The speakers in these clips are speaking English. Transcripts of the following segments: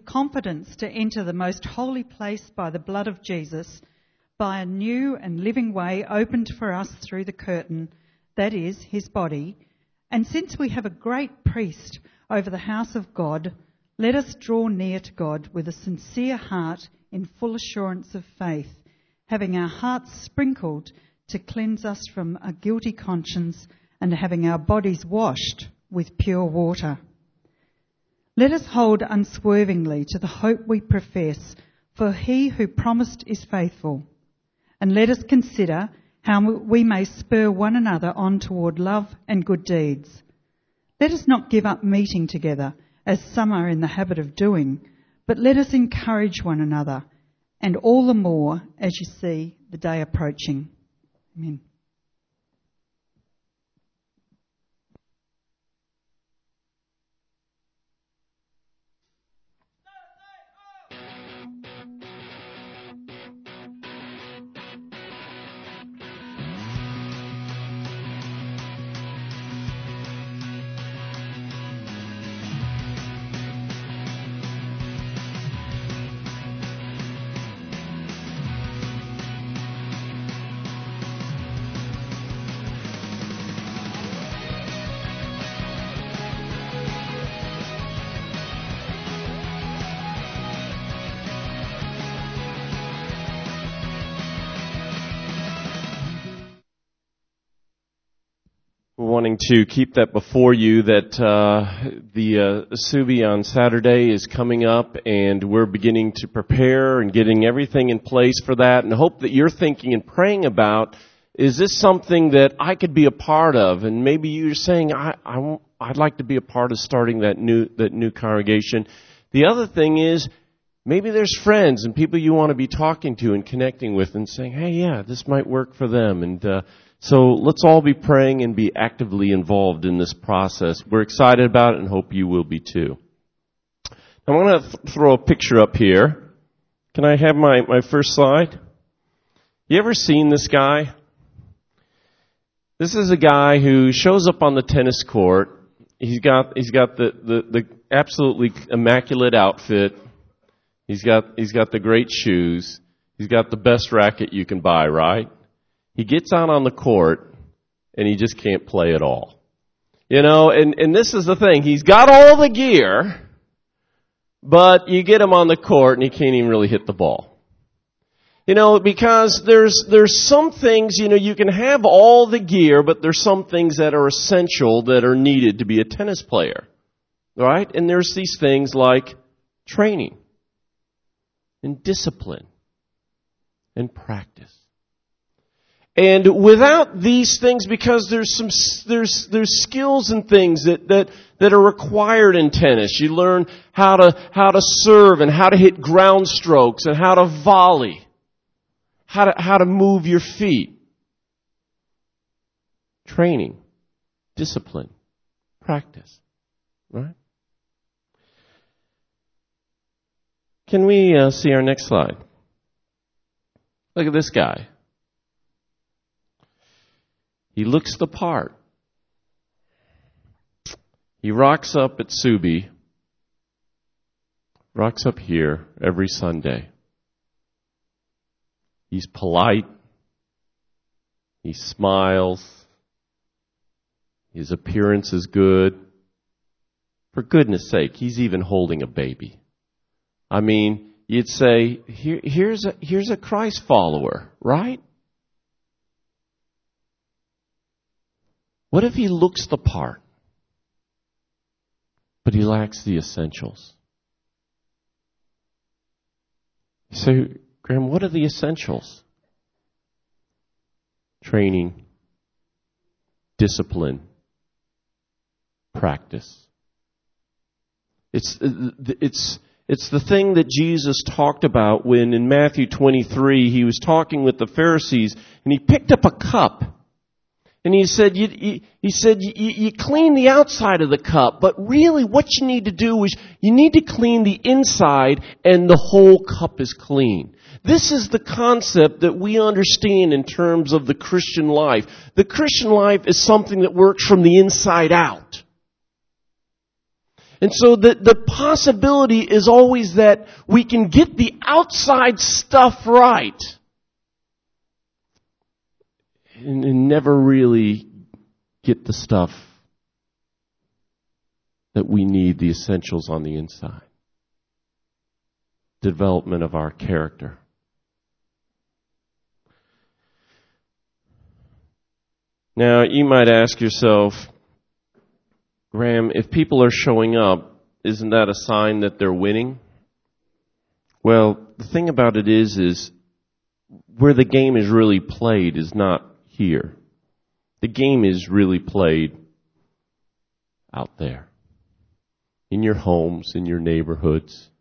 confidence to enter the most holy place by the blood of Jesus, by a new and living way opened for us through the curtain, that is, his body. And since we have a great priest over the house of God, let us draw near to God with a sincere heart in full assurance of faith, having our hearts sprinkled to cleanse us from a guilty conscience and having our bodies washed with pure water. Let us hold unswervingly to the hope we profess, for he who promised is faithful. And let us consider how we may spur one another on toward love and good deeds. Let us not give up meeting together, as some are in the habit of doing, but let us encourage one another, and all the more as you see the day approaching. Amen. Wanting to keep that before you that the Subi on Saturday is coming up, and we're beginning to prepare and getting everything in place for that, and hope that you're thinking and praying about, is this something that I could be a part of? And maybe you're saying, I'd like to be a part of starting that new congregation. The other thing is, maybe there's friends and people you want to be talking to and connecting with and saying, hey, yeah, this might work for them. And so let's all be praying and be actively involved in this process. We're excited about it and hope you will be too. I want to throw a picture up here. Can I have my first slide? You ever seen this guy? This is a guy who shows up on the tennis court. He's got the absolutely immaculate outfit. He's got the great shoes. He's got the best racket you can buy, right? He gets out on the court, and he just can't play at all. You know, and this is the thing. He's got all the gear, but you get him on the court, and he can't even really hit the ball. You know, because there's some things, you know, you can have all the gear, but there's some things that are essential that are needed to be a tennis player. Right? And there's these things like training and discipline and practice. And without these things, because there's skills and things that are required in tennis. You learn how to serve and how to hit ground strokes and how to volley, how to move your feet. Training, discipline, practice, right? Can we see our next slide? Look at this guy. He looks the part. He rocks up at Subi, rocks up here every Sunday. He's polite. He smiles. His appearance is good. For goodness sake, he's even holding a baby. I mean, you'd say, here's a Christ follower, right? What if he looks the part, but he lacks the essentials? You say, Graham, what are the essentials? Training, discipline, practice. It's the thing that Jesus talked about when in Matthew 23 he was talking with the Pharisees, and he picked up a cup. And he said, you clean the outside of the cup, but really what you need to do is you need to clean the inside, and the whole cup is clean. This is the concept that we understand in terms of the Christian life. The Christian life is something that works from the inside out. And so the possibility is always that we can get the outside stuff right and never really get the stuff that we need, the essentials on the inside. Development of our character. Now, you might ask yourself, Graham, if people are showing up, isn't that a sign that they're winning? Well, the thing about it is where the game is really played is not here. The game is really played out there. In your homes, in your neighborhoods,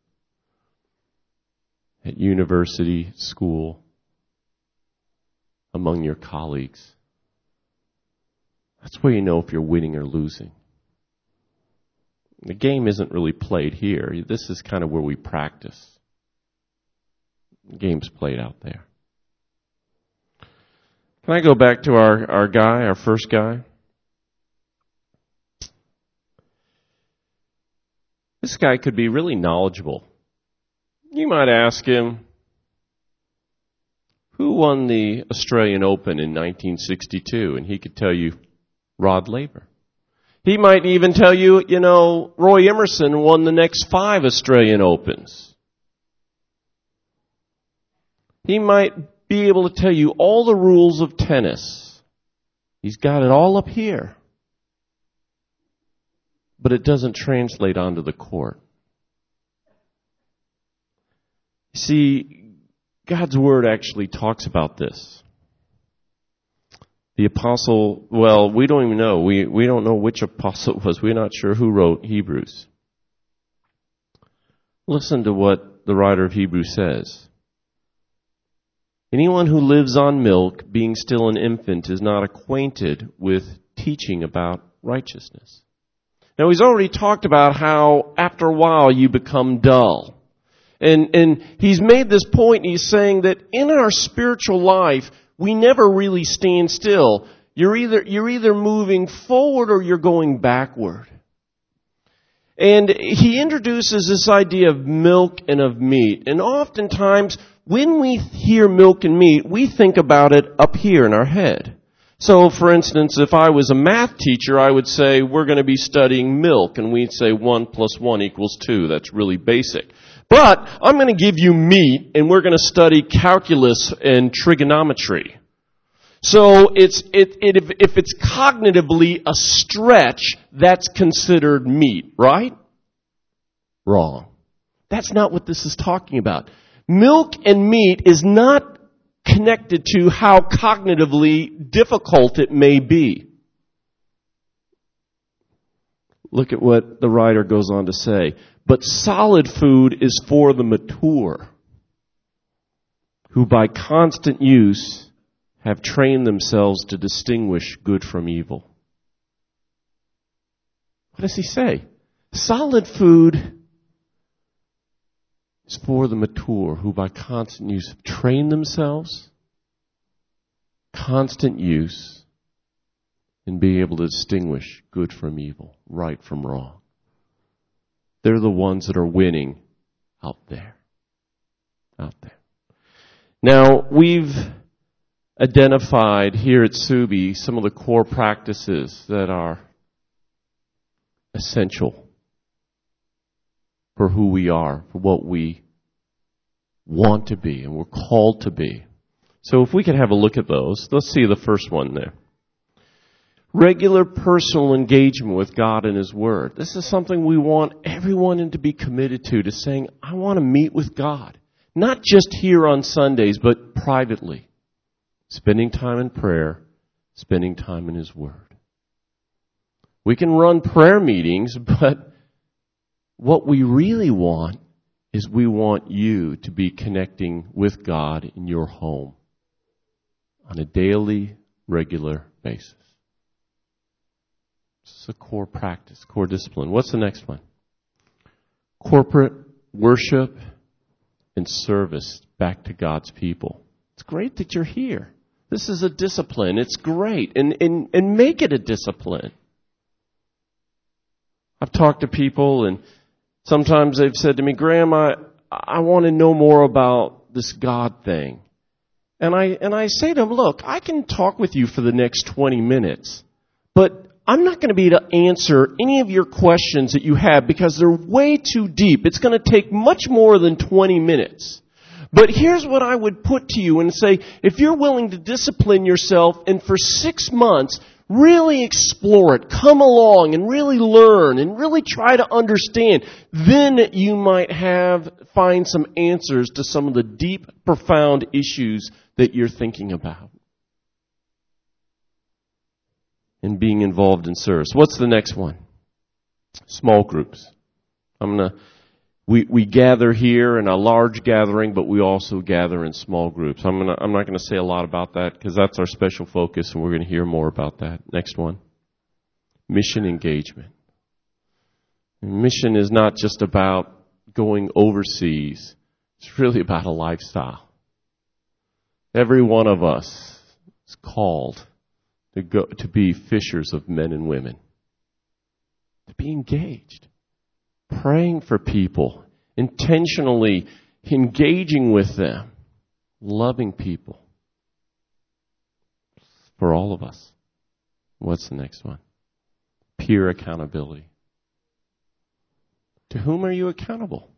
at university, school, among your colleagues. That's where you know if you're winning or losing. The game isn't really played here. This is kind of where we practice. The game's played out there. Can I go back to our first guy? This guy could be really knowledgeable. You might ask him, who won the Australian Open in 1962? And he could tell you, Rod Laver. He might even tell you, Roy Emerson won the next 5 Australian Opens. He might be able to tell you all the rules of tennis. He's got it all up here. But it doesn't translate onto the court. See, God's Word actually talks about this. The apostle, we don't even know. We don't know which apostle it was. We're not sure who wrote Hebrews. Listen to what the writer of Hebrews says. Anyone who lives on milk, being still an infant, is not acquainted with teaching about righteousness. Now, he's already talked about how after a while you become dull. And he's made this point, and he's saying that in our spiritual life, we never really stand still. You're either moving forward or you're going backward. And he introduces this idea of milk and of meat. And oftentimes, when we hear milk and meat, we think about it up here in our head. So, for instance, if I was a math teacher, I would say, we're going to be studying milk, and we'd say 1 + 1 = 2. That's really basic. But I'm going to give you meat, and we're going to study calculus and trigonometry. So if it's cognitively a stretch, that's considered meat, right? Wrong. That's not what this is talking about. Milk and meat is not connected to how cognitively difficult it may be. Look at what the writer goes on to say. But solid food is for the mature, who by constant use have trained themselves to distinguish good from evil. What does he say? Solid food is for the mature, who by constant use have trained themselves, constant use, in being able to distinguish good from evil, right from wrong. They're the ones that are winning out there. Out there. Now, we've identified here at Subi some of the core practices that are essential for who we are, for what we want to be and we're called to be. So if we could have a look at those, let's see the first one there. Regular personal engagement with God and His Word. This is something we want everyone to be committed to saying, I want to meet with God. Not just here on Sundays, but privately. Spending time in prayer, spending time in His Word. We can run prayer meetings, but what we really want is we want you to be connecting with God in your home on a daily, regular basis. This is a core practice, core discipline. What's the next one? Corporate worship and service back to God's people. It's great that you're here. This is a discipline. It's great. And make it a discipline. I've talked to people, and sometimes they've said to me, Graham, I want to know more about this God thing. And I say to them, look, I can talk with you for the next 20 minutes, but I'm not going to be able to answer any of your questions that you have because they're way too deep. It's going to take much more than 20 minutes. But here's what I would put to you and say, if you're willing to discipline yourself and for 6 months really explore it, come along and really learn and really try to understand, then you might find some answers to some of the deep, profound issues that you're thinking about. And being involved in service. What's the next one? Small groups. We gather here in a large gathering, but we also gather in small groups. I'm not going to say a lot about that because that's our special focus, and we're going to hear more about that. Next one. Mission engagement. And mission is not just about going overseas. It's really about a lifestyle. Every one of us is called to be fishers of men and women. To be engaged. Praying for people. Intentionally engaging with them. Loving people. For all of us. What's the next one? Peer accountability. To whom are you accountable?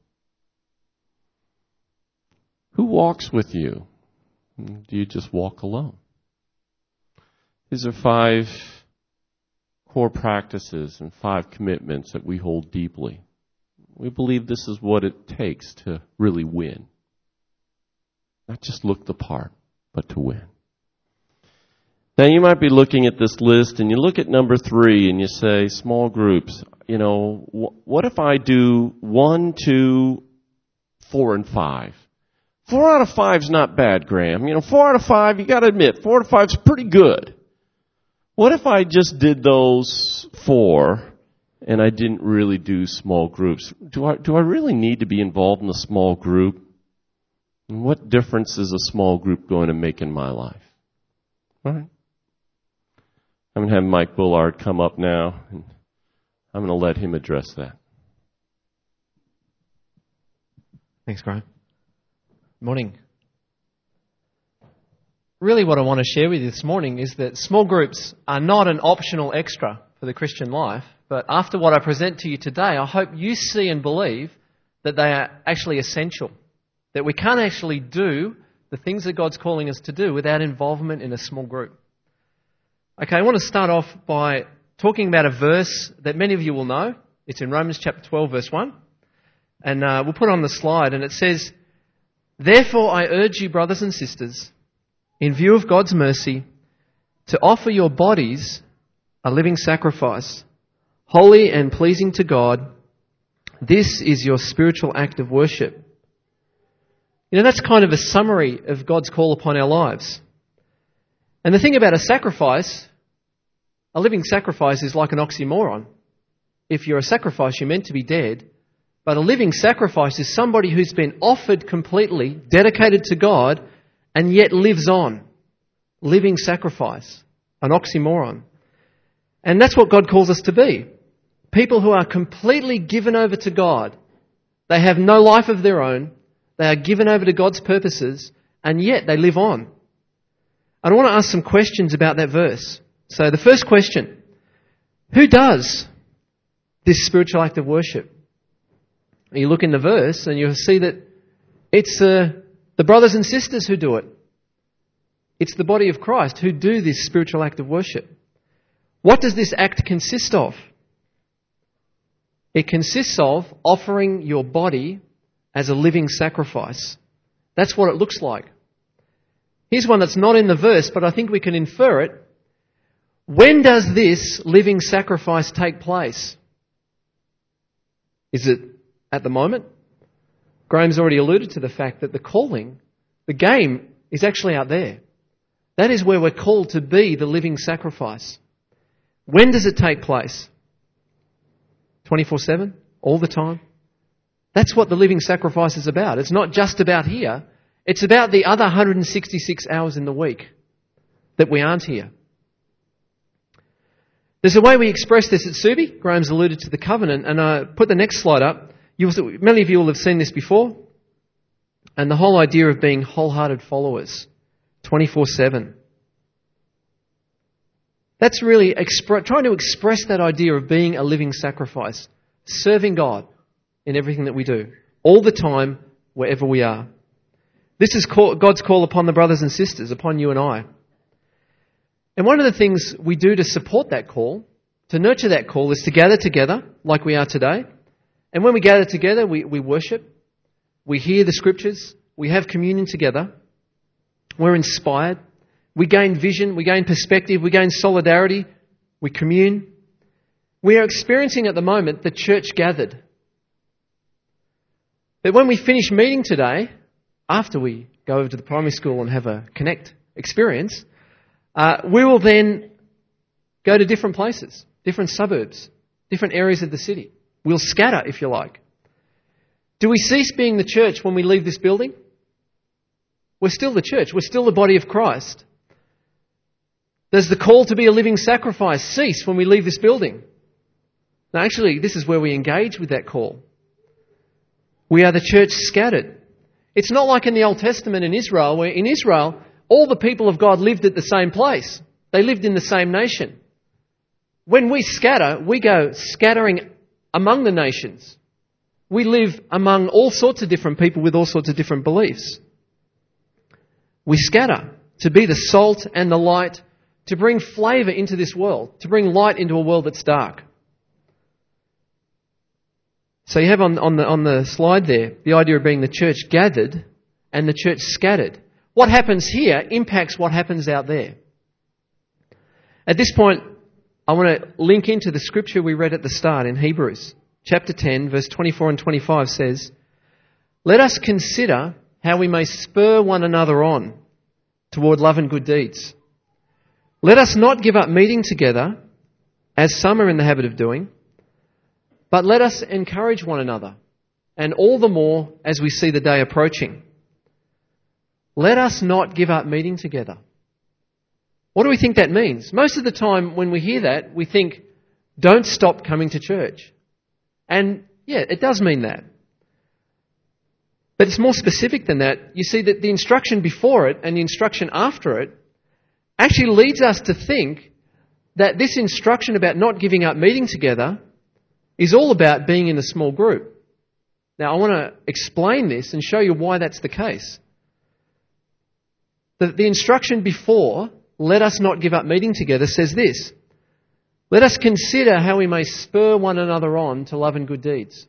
Who walks with you? Do you just walk alone? These are 5 core practices and 5 commitments that we hold deeply. We believe this is what it takes to really win. Not just look the part, but to win. Now you might be looking at this list and you look at number 3 and you say, small groups. You know, what if I do 1, 2, 4, and 5? 4 out of 5 is not bad, Graham. 4 out of 5, you got to admit, 4 out of 5 is pretty good. What if I just did those 4 and I didn't really do small groups? Do I really need to be involved in a small group? And what difference is a small group going to make in my life? All right. I'm going to have Mike Bullard come up now, and I'm going to let him address that. Thanks, Graham. Morning. Really what I want to share with you this morning is that small groups are not an optional extra for the Christian life, but after what I present to you today, I hope you see and believe that they are actually essential, that we can't actually do the things that God's calling us to do without involvement in a small group. Okay, I want to start off by talking about a verse that many of you will know. It's in Romans chapter 12, verse 1. And we'll put it on the slide, and it says, "Therefore I urge you, brothers and sisters, in view of God's mercy, to offer your bodies a living sacrifice, holy and pleasing to God. This is your spiritual act of worship." That's kind of a summary of God's call upon our lives. And the thing about a sacrifice, a living sacrifice is like an oxymoron. If you're a sacrifice, you're meant to be dead. But a living sacrifice is somebody who's been offered completely, dedicated to God, and yet lives on. Living sacrifice. An oxymoron. And that's what God calls us to be. People who are completely given over to God. They have no life of their own. They are given over to God's purposes, and yet they live on. And I want to ask some questions about that verse. So the first question, who does this spiritual act of worship? You look in the verse and you'll see that it's the brothers and sisters who do it. It's the body of Christ who do this spiritual act of worship. What does this act consist of? It consists of offering your body as a living sacrifice. That's what it looks like. Here's one that's not in the verse, but I think we can infer it. When does this living sacrifice take place? Is it at the moment? Graham's already alluded to the fact that the calling, the game, is actually out there. That is where we're called to be the living sacrifice. When does it take place? 24/7? All the time? That's what the living sacrifice is about. It's not just about here. It's about the other 166 hours in the week that we aren't here. There's a way we express this at Subi. Graham's alluded to the covenant, and I put the next slide up. Many of you will have seen this before. And the whole idea of being wholehearted followers, 24/7. That's really trying to express that idea of being a living sacrifice, serving God in everything that we do, all the time, wherever we are. This is God's call upon the brothers and sisters, upon you and I. And one of the things we do to support that call, to nurture that call, is to gather together like we are today. And when we gather together, we worship, we hear the scriptures, we have communion together, we're inspired, we gain vision, we gain perspective, we gain solidarity, we commune. We are experiencing at the moment the church gathered. But when we finish meeting today, after we go over to the primary school and have a Connect experience, we will then go to different places, different suburbs, different areas of the city. We'll scatter, if you like. Do we cease being the church when we leave this building? We're still the church. We're still the body of Christ. Does the call to be a living sacrifice cease when we leave this building? Now, actually, this is where we engage with that call. We are the church scattered. It's not like in the Old Testament in Israel, where in Israel, all the people of God lived at the same place. They lived in the same nation. When we scatter, we go scattering among the nations. We live among all sorts of different people with all sorts of different beliefs. We scatter to be the salt and the light, to bring flavour into this world, to bring light into a world that's dark. So you have on the slide there the idea of being the church gathered and the church scattered. What happens here impacts what happens out there. At this point, I want to link into the scripture we read at the start in Hebrews. Chapter 10, verse 24 and 25 says, "Let us consider how we may spur one another on toward love and good deeds. Let us not give up meeting together, as some are in the habit of doing, but let us encourage one another, and all the more as we see the day approaching. Let us not give up meeting together." What do we think that means? Most of the time when we hear that, we think, don't stop coming to church. And yeah, it does mean that. But it's more specific than that. You see that the instruction before it and the instruction after it actually leads us to think that this instruction about not giving up meeting together is all about being in a small group. Now, I want to explain this and show you why that's the case. The instruction before, "Let us not give up meeting together," says this: "Let us consider how we may spur one another on to love and good deeds."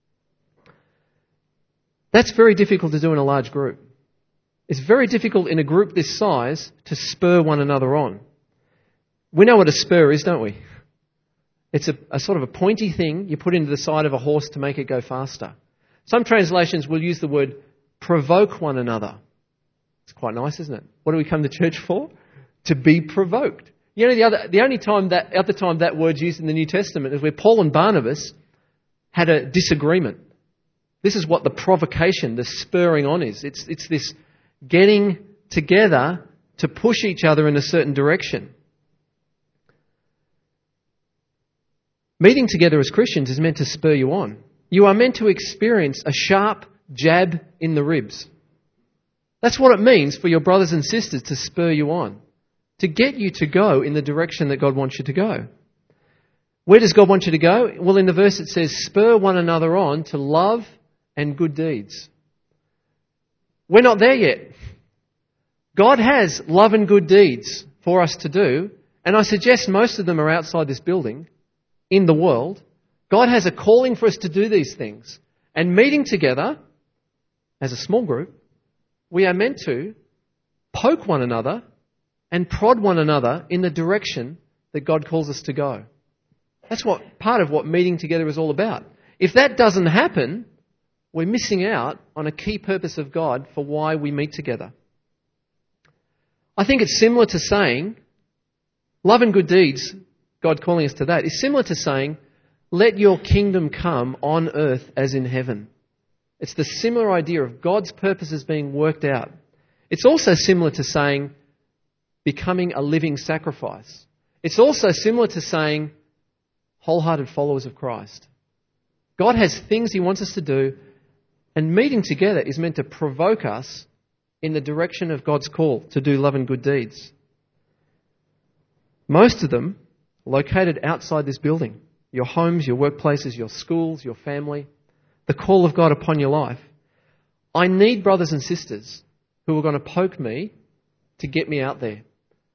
That's very difficult to do in a large group. It's very difficult in a group this size to spur one another on. We know what a spur is, don't we? It's a sort of a pointy thing you put into the side of a horse to make it go faster. Some translations will use the word provoke one another. It's quite nice, isn't it? What do we come to church for? To be provoked. You know, the only time that word's used in the New Testament is where Paul and Barnabas had a disagreement. This is what the provocation, the spurring on is. It's this getting together to push each other in a certain direction. Meeting together as Christians is meant to spur you on. You are meant to experience a sharp jab in the ribs. That's what it means for your brothers and sisters to spur you on, to get you to go in the direction that God wants you to go. Where does God want you to go? Well, in the verse it says, "Spur one another on to love and good deeds." We're not there yet. God has love and good deeds for us to do, and I suggest most of them are outside this building, in the world. God has a calling for us to do these things. And meeting together, as a small group, we are meant to poke one another and prod one another in the direction that God calls us to go. That's part of what meeting together is all about. If that doesn't happen, we're missing out on a key purpose of God for why we meet together. I think it's similar to saying, love and good deeds, God calling us to that, is similar to saying, let your kingdom come on earth as in heaven. It's the similar idea of God's purposes being worked out. It's also similar to saying, becoming a living sacrifice. It's also similar to saying wholehearted followers of Christ. God has things He wants us to do, and meeting together is meant to provoke us in the direction of God's call to do love and good deeds. Most of them located outside this building. Your homes, your workplaces, your schools, your family. The call of God upon your life. I need brothers and sisters who are going to poke me to get me out there.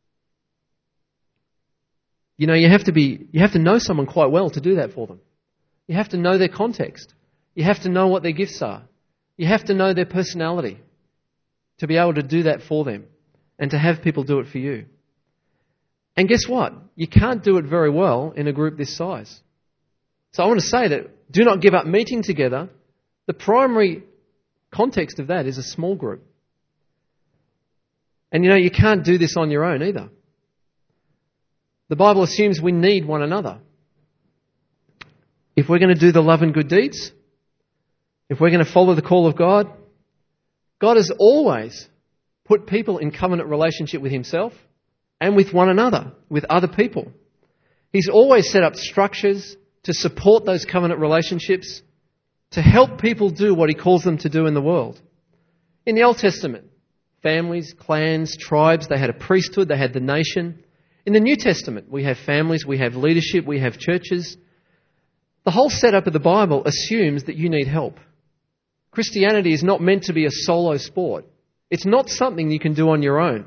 You know, you have to know someone quite well to do that for them. You have to know their context. You have to know what their gifts are. You have to know their personality to be able to do that for them and to have people do it for you. And guess what? You can't do it very well in a group this size. So I want to say that do not give up meeting together. The primary context of that is a small group. And you know, you can't do this on your own either. The Bible assumes we need one another. If we're going to do the love and good deeds, if we're going to follow the call of God, God has always put people in covenant relationship with Himself and with one another, with other people. He's always set up structures to support those covenant relationships, to help people do what He calls them to do in the world. In the Old Testament, families, clans, tribes, they had a priesthood, they had the nation. In the New Testament, we have families, we have leadership, we have churches. The whole setup of the Bible assumes that you need help. Christianity is not meant to be a solo sport. It's not something you can do on your own.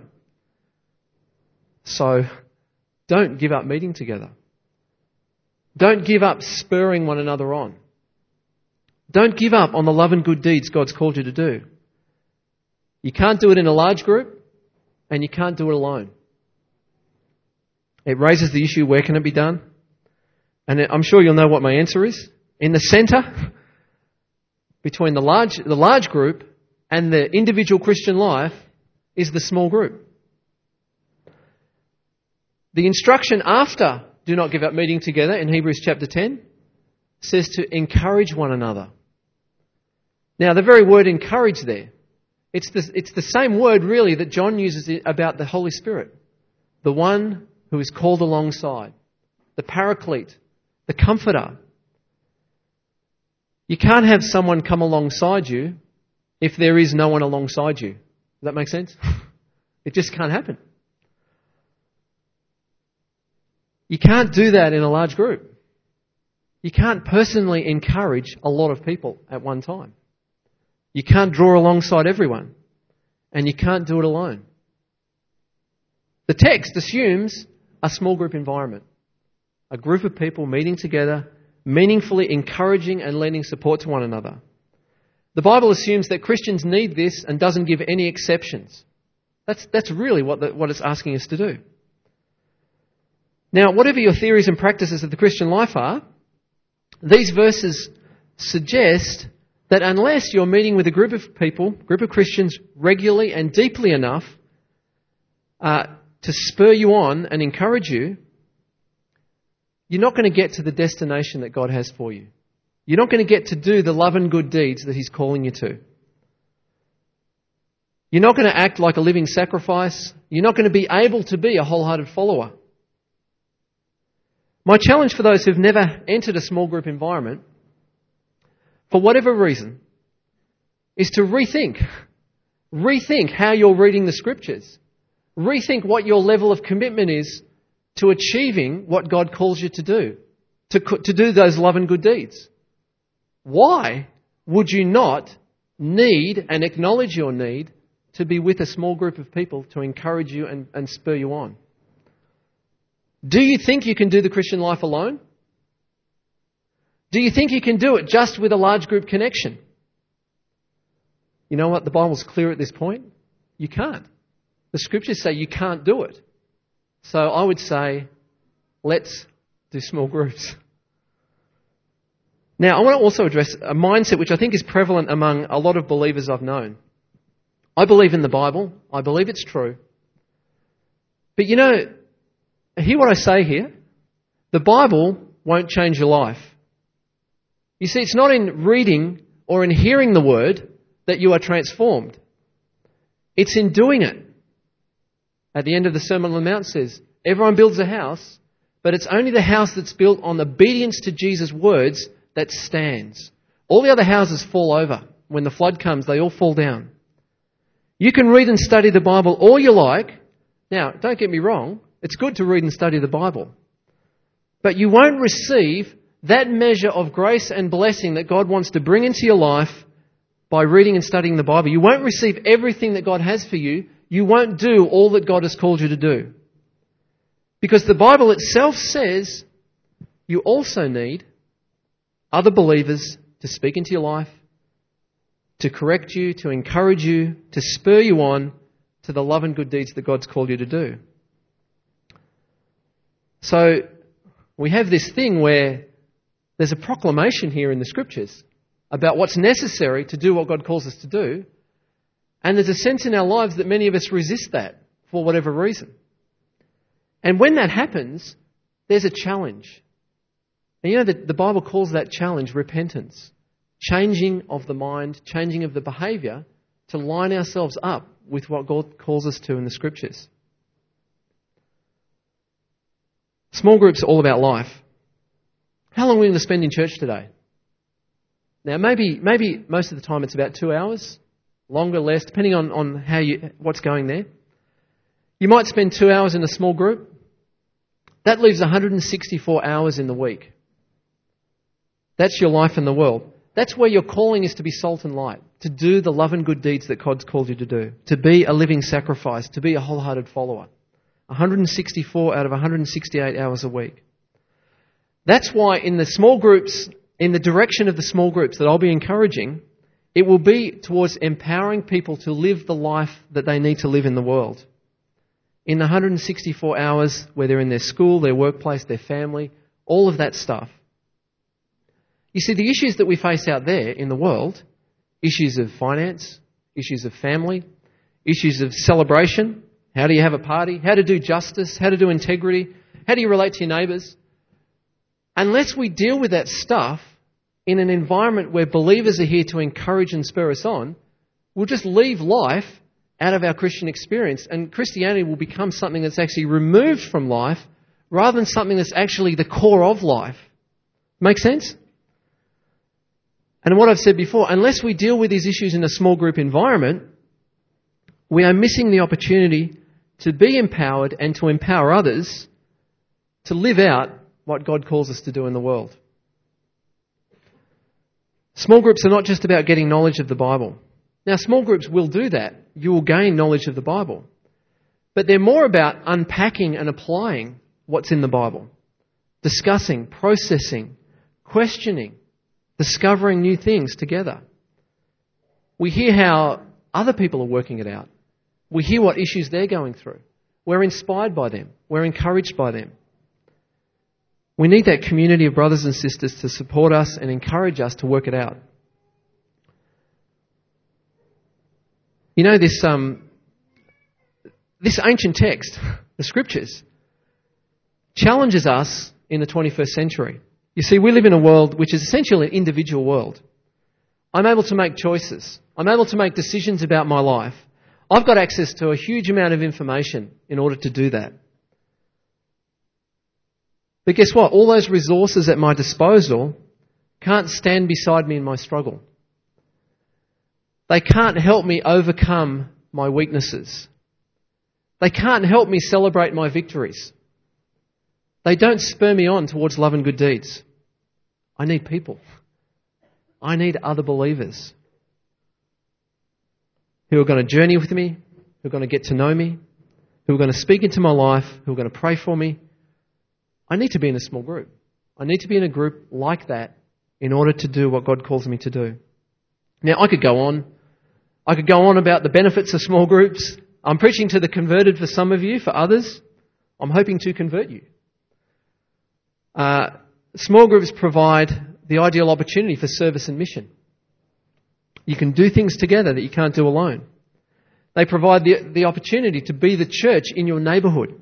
So, don't give up meeting together. Don't give up spurring one another on. Don't give up on the love and good deeds God's called you to do. You can't do it in a large group, and you can't do it alone. It raises the issue, where can it be done? And I'm sure you'll know what my answer is. In the centre, between the large group and the individual Christian life, is the small group. The instruction after do not give up meeting together in Hebrews chapter 10 says to encourage one another. Now, the very word encourage there, it's the same word really that John uses about the Holy Spirit. The one who is called alongside. The Paraclete. The Comforter. You can't have someone come alongside you if there is no one alongside you. Does that make sense? It just can't happen. You can't do that in a large group. You can't personally encourage a lot of people at one time. You can't draw alongside everyone. And you can't do it alone. The text assumes a small group environment. A group of people meeting together, meaningfully encouraging and lending support to one another. The Bible assumes that Christians need this and doesn't give any exceptions. That's really what it's asking us to do. Now, whatever your theories and practices of the Christian life are, these verses suggest that unless you're meeting with a group of people, group of Christians, regularly and deeply enough to spur you on and encourage you, you're not going to get to the destination that God has for you. You're not going to get to do the love and good deeds that He's calling you to. You're not going to act like a living sacrifice. You're not going to be able to be a wholehearted follower. My challenge for those who've never entered a small group environment, for whatever reason, is to rethink. Rethink how you're reading the Scriptures. Rethink what your level of commitment is to achieving what God calls you to do. To do those love and good deeds. Why would you not need and acknowledge your need to be with a small group of people to encourage you and spur you on? Do you think you can do the Christian life alone? Do you think you can do it just with a large group connection? You know what? The Bible's clear at this point. You can't. The Scriptures say you can't do it. So I would say, let's do small groups. Now, I want to also address a mindset which I think is prevalent among a lot of believers I've known. I believe in the Bible. I believe it's true. But you know, hear what I say here. The Bible won't change your life. You see, it's not in reading or in hearing the Word that you are transformed. It's in doing it. At the end of the Sermon on the Mount says, Everyone builds a house, but it's only the house that's built on obedience to Jesus' words that stands. All the other houses fall over. When the flood comes, they all fall down. You can read and study the Bible all you like. Now, don't get me wrong, it's good to read and study the Bible. But you won't receive that measure of grace and blessing that God wants to bring into your life by reading and studying the Bible. You won't receive everything that God has for you. You won't do all that God has called you to do. Because the Bible itself says you also need other believers to speak into your life, to correct you, to encourage you, to spur you on to the love and good deeds that God's called you to do. So we have this thing where there's a proclamation here in the Scriptures about what's necessary to do what God calls us to do, and there's a sense in our lives that many of us resist that for whatever reason. And when that happens, there's a challenge. And you know that the Bible calls that challenge repentance. Changing of the mind, changing of the behaviour to line ourselves up with what God calls us to in the Scriptures. Small groups are all about life. How long are we going to spend in church today? Now, maybe most of the time it's about 2 hours, longer, less, depending on what's going there. You might spend 2 hours in a small group. That leaves 164 hours in the week. That's your life in the world. That's where your calling is to be salt and light, to do the love and good deeds that God's called you to do, to be a living sacrifice, to be a wholehearted follower. 164 out of 168 hours a week. That's why in the small groups, in the direction of the small groups that I'll be encouraging, it will be towards empowering people to live the life that they need to live in the world. In the 164 hours where they're in their school, their workplace, their family, all of that stuff. You see, the issues that we face out there in the world, issues of finance, issues of family, issues of celebration, how do you have a party, how to do justice, how to do integrity, how do you relate to your neighbours? Unless we deal with that stuff in an environment where believers are here to encourage and spur us on, we'll just leave life out of our Christian experience, and Christianity will become something that's actually removed from life rather than something that's actually the core of life. Make sense? And what I've said before, unless we deal with these issues in a small group environment, we are missing the opportunity to be empowered and to empower others to live out what God calls us to do in the world. Small groups are not just about getting knowledge of the Bible. Now, small groups will do that. You will gain knowledge of the Bible. But they're more about unpacking and applying what's in the Bible. Discussing, processing, questioning, discovering new things together. We hear how other people are working it out. We hear what issues they're going through. We're inspired by them. We're encouraged by them. We need that community of brothers and sisters to support us and encourage us to work it out. You know, this ancient text, the Scriptures, challenges us in the 21st century. You see, we live in a world which is essentially an individual world. I'm able to make choices. I'm able to make decisions about my life. I've got access to a huge amount of information in order to do that. But guess what? All those resources at my disposal can't stand beside me in my struggle. They can't help me overcome my weaknesses. They can't help me celebrate my victories. They don't spur me on towards love and good deeds. I need people. I need other believers who are going to journey with me, who are going to get to know me, who are going to speak into my life, who are going to pray for me. I need to be in a small group. I need to be in a group like that in order to do what God calls me to do. Now, I could go on. I could go on about the benefits of small groups. I'm preaching to the converted for some of you. For others, I'm hoping to convert you. Small groups provide the ideal opportunity for service and mission. You can do things together that you can't do alone. They provide the opportunity to be the church in your neighbourhood.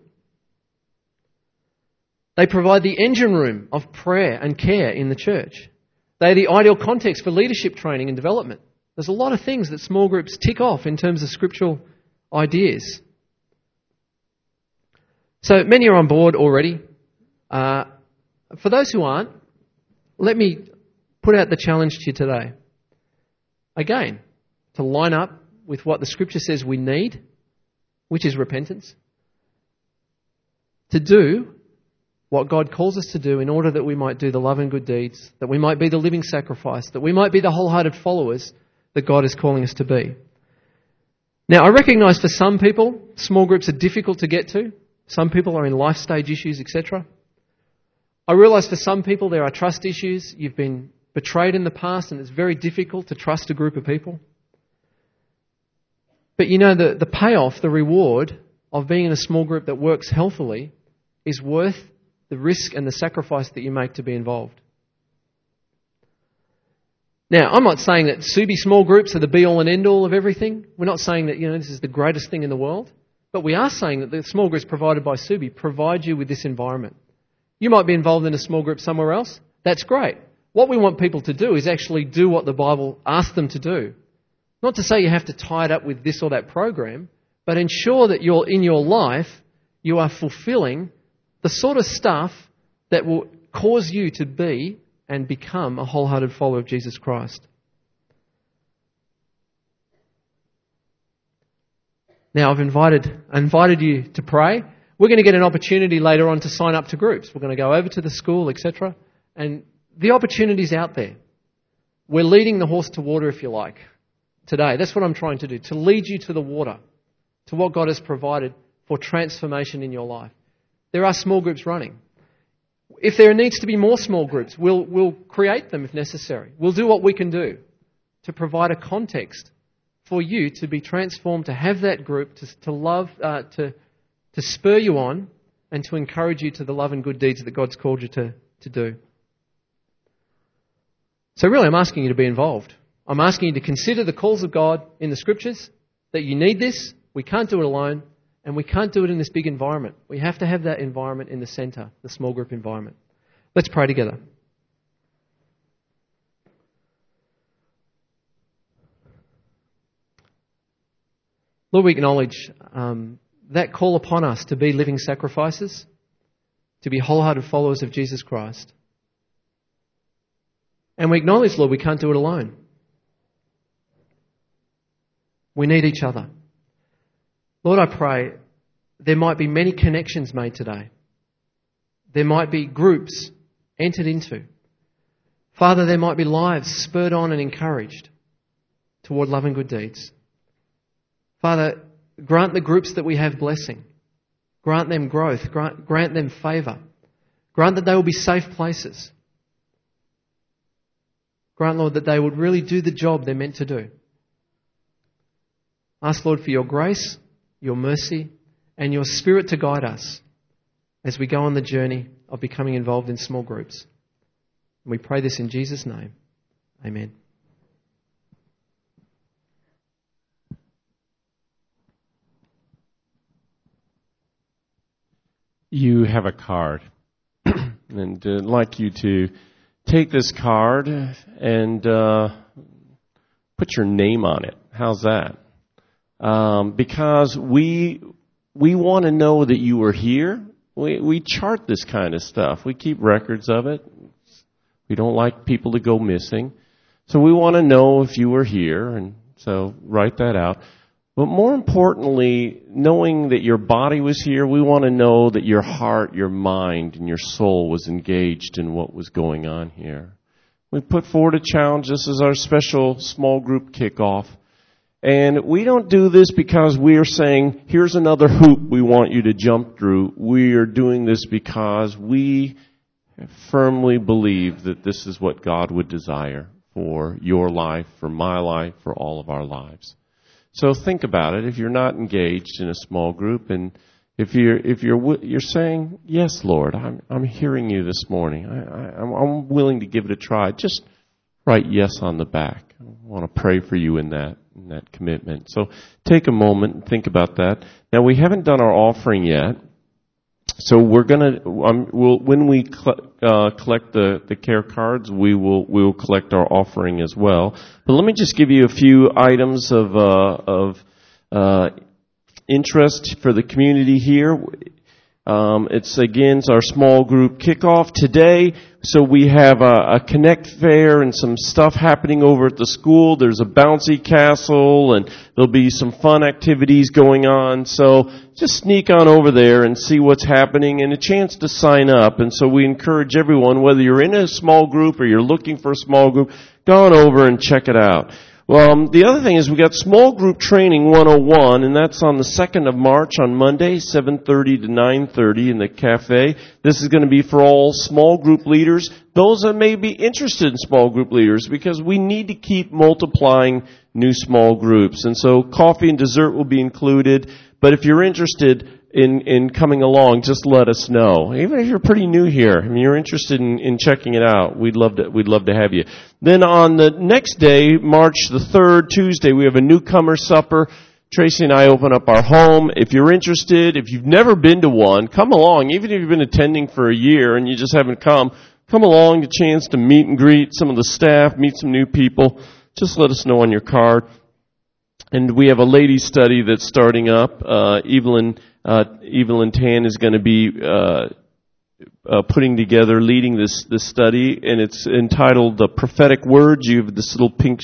They provide the engine room of prayer and care in the church. They are the ideal context for leadership training and development. There's a lot of things that small groups tick off in terms of scriptural ideas. So many are on board already. For those who aren't, let me put out the challenge to you today. Again, to line up with what the Scripture says we need, which is repentance. To do what God calls us to do in order that we might do the love and good deeds, that we might be the living sacrifice, that we might be the wholehearted followers that God is calling us to be. Now, I recognise for some people, small groups are difficult to get to. Some people are in life stage issues, etc. I realise for some people there are trust issues. You've been betrayed in the past and it's very difficult to trust a group of people. But you know, the payoff, the reward of being in a small group that works healthily is worth the risk and the sacrifice that you make to be involved. Now, I'm not saying that Subi small groups are the be-all and end-all of everything. We're not saying that, this is the greatest thing in the world. But we are saying that the small groups provided by Subi provide you with this environment. You might be involved in a small group somewhere else. That's great. What we want people to do is actually do what the Bible asks them to do. Not to say you have to tie it up with this or that program, but ensure that in your life you are fulfilling the sort of stuff that will cause you to be and become a wholehearted follower of Jesus Christ. Now, I've invited you to pray. We're going to get an opportunity later on to sign up to groups. We're going to go over to the school, etc. And the opportunity's out there. We're leading the horse to water, if you like, today. That's what I'm trying to do, to lead you to the water, to what God has provided for transformation in your life. There are small groups running. If there needs to be more small groups, we'll create them if necessary. We'll do what we can do to provide a context for you to be transformed, to have that group, to love, to spur you on and to encourage you to the love and good deeds that God's called you to do. So really, I'm asking you to be involved. I'm asking you to consider the calls of God in the Scriptures, that you need this. We can't do it alone. And we can't do it in this big environment. We have to have that environment in the centre, the small group environment. Let's pray together. Lord, we acknowledge that call upon us to be living sacrifices, to be wholehearted followers of Jesus Christ. And we acknowledge, Lord, we can't do it alone. We need each other. Lord, I pray there might be many connections made today. There might be groups entered into. Father, there might be lives spurred on and encouraged toward love and good deeds. Father, grant the groups that we have blessing. Grant them growth. Grant them favour. Grant that they will be safe places. Grant, Lord, that they would really do the job they're meant to do. Ask, Lord, for your grace, your mercy, and your Spirit to guide us as we go on the journey of becoming involved in small groups. And we pray this in Jesus' name. Amen. You have a card, and I'd like you to take this card and put your name on it. How's that? Because we want to know that you were here. We chart this kind of stuff. We keep records of it. We don't like people to go missing. So we want to know if you were here, and so write that out. But more importantly, knowing that your body was here, we want to know that your heart, your mind, and your soul was engaged in what was going on here. We put forward a challenge. This is our special small group kickoff. And we don't do this because we are saying, here's another hoop we want you to jump through. We are doing this because we firmly believe that this is what God would desire for your life, for my life, for all of our lives. So think about it. If you're not engaged in a small group, and if you're saying, yes, Lord, I'm hearing you this morning. I'm willing to give it a try. Just write yes on the back. I want to pray for you in that commitment. So take a moment and think about that. Now, we haven't done our offering yet. So we're gonna when we collect the care cards, we will collect our offering as well. But let me just give you a few items of interest for the community here. It's our small group kickoff today. So we have a Connect Fair and some stuff happening over at the school. There's a bouncy castle and there'll be some fun activities going on. So just sneak on over there and see what's happening and a chance to sign up. And so we encourage everyone, whether you're in a small group or you're looking for a small group, go on over and check it out. Well, the other thing is we got Small Group Training 101, and that's on the 2nd of March on Monday, 7:30 to 9:30 in the cafe. This is going to be for all small group leaders, those that may be interested in small group leaders, because we need to keep multiplying new small groups. And so coffee and dessert will be included, but if you're interested in coming along, just let us know. Even if you're pretty new here, I mean, you're interested in checking it out, we'd love to have you. Then on the next day, March the 3rd, Tuesday, we have a newcomer supper. Tracy and I open up our home. If you're interested, if you've never been to one, come along. Even if you've been attending for a year and you just haven't come along, a chance to meet and greet some of the staff, meet some new people. Just let us know on your card. And we have a ladies' study that's starting up. Evelyn Tan is going to be putting together, leading this study, and it's entitled "The Prophetic Words." You have this little pink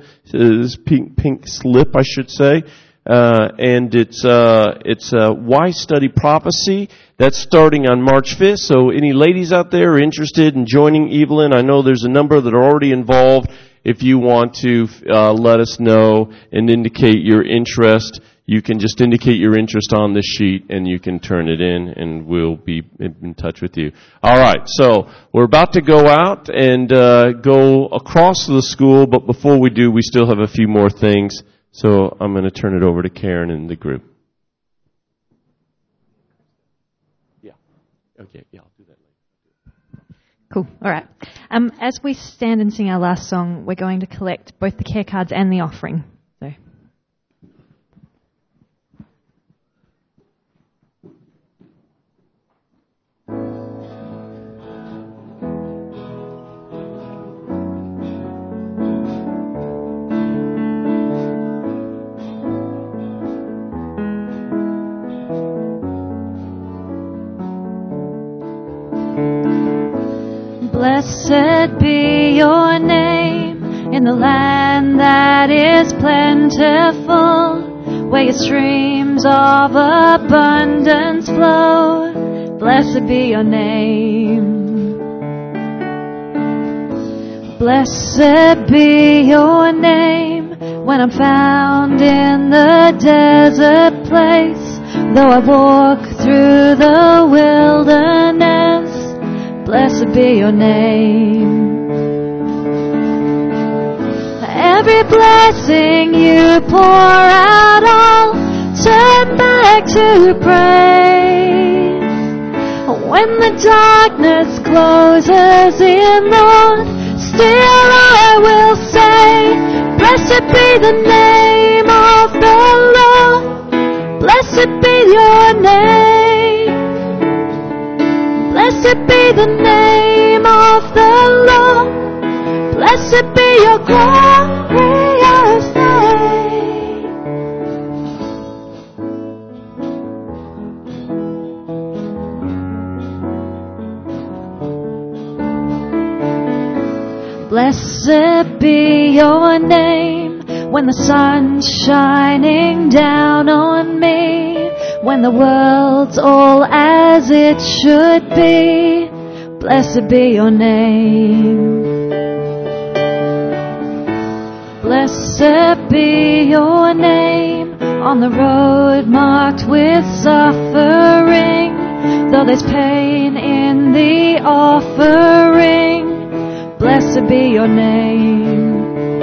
slip, I should say, and it's Why Study Prophecy. That's starting on March 5th. So any ladies out there interested in joining Evelyn, I know there's a number that are already involved. If you want to let us know and indicate your interest, you can just indicate your interest on this sheet and you can turn it in and we'll be in touch with you. All right, so we're about to go out and go across the school, but before we do, we still have a few more things. So I'm going to turn it over to Karen and the group. Yeah. Okay, yeah, I'll do that later. Cool. All right. As we stand and sing our last song, we're going to collect both the care cards and the offering. So. Blessed be your name in the land that is plentiful, where your streams of abundance flow. Blessed be your name. Blessed be your name when I'm found in the desert place, though I walk through the wilderness. Blessed be your name. Every blessing you pour out, I'll turn back to praise. When the darkness closes in, Lord, still I will say, blessed be the name of the Lord. Blessed be your name. Blessed be the name of the Lord. Blessed be your glorious name. Blessed be your name when the sun's shining down on me, when the world's all as it should be. Blessed be your name. Blessed be your name on the road marked with suffering, though there's pain in the offering. Blessed be your name.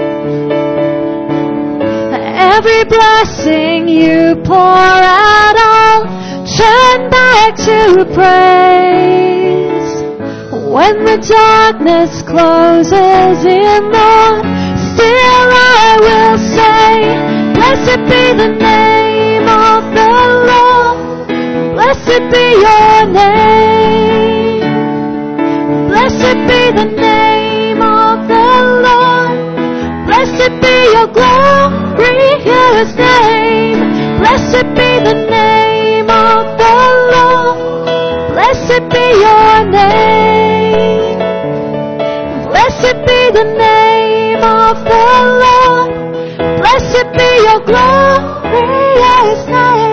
Every blessing you pour out, I'll turn back to praise. When the darkness closes in, Lord, still I will say, blessed be the name of the Lord. Blessed be your name. Blessed be the name of the Lord. Blessed be your glorious name. Blessed be the name of the Lord. Blessed be your name. Blessed be the name of the Lord. Blessed be your glorious name.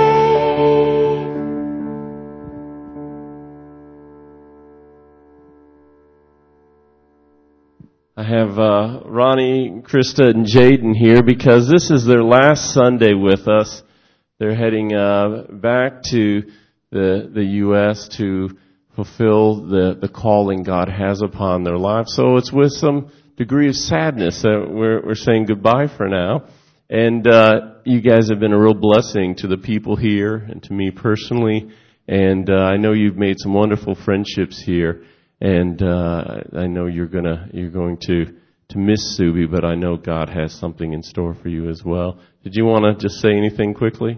I have Ronnie, Krista, and Jaden here because this is their last Sunday with us. They're heading back to the U.S. to fulfill the calling God has upon their lives. So it's with some degree of sadness that we're saying goodbye for now. And you guys have been a real blessing to the people here and to me personally. And I know you've made some wonderful friendships here. And I know you're going to miss Subi, but I know God has something in store for you as well. Did you want to just say anything quickly?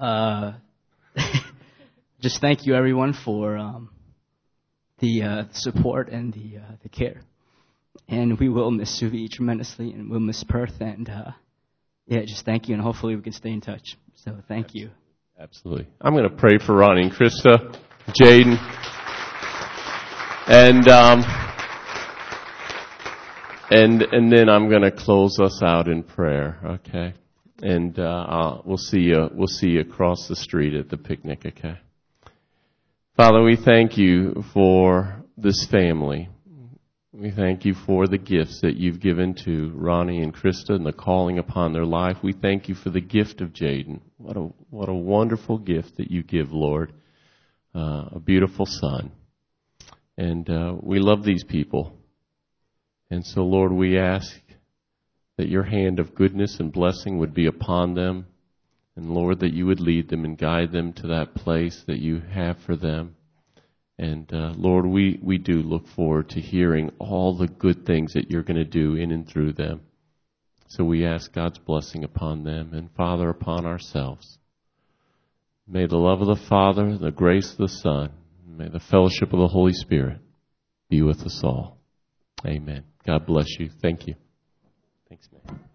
Just thank you, everyone, for the support and the care. And we will miss Subi tremendously, and we'll miss Perth. And just thank you, and hopefully we can stay in touch. So thank you. Absolutely. I'm going to pray for Ronnie and Krista, Jaden. And then I'm going to close us out in prayer, okay? And we'll see you across the street at the picnic, okay? Father, we thank you for this family. We thank you for the gifts that you've given to Ronnie and Krista and the calling upon their life. We thank you for the gift of Jaden. What a wonderful gift that you give, Lord. A beautiful son. And we love these people. And so, Lord, we ask that your hand of goodness and blessing would be upon them. And, Lord, that you would lead them and guide them to that place that you have for them. And, Lord, we do look forward to hearing all the good things that you're going to do in and through them. So we ask God's blessing upon them and, Father, upon ourselves. May the love of the Father, the grace of the Son, may the fellowship of the Holy Spirit be with us all. Amen. God bless you. Thank you. Thanks, man.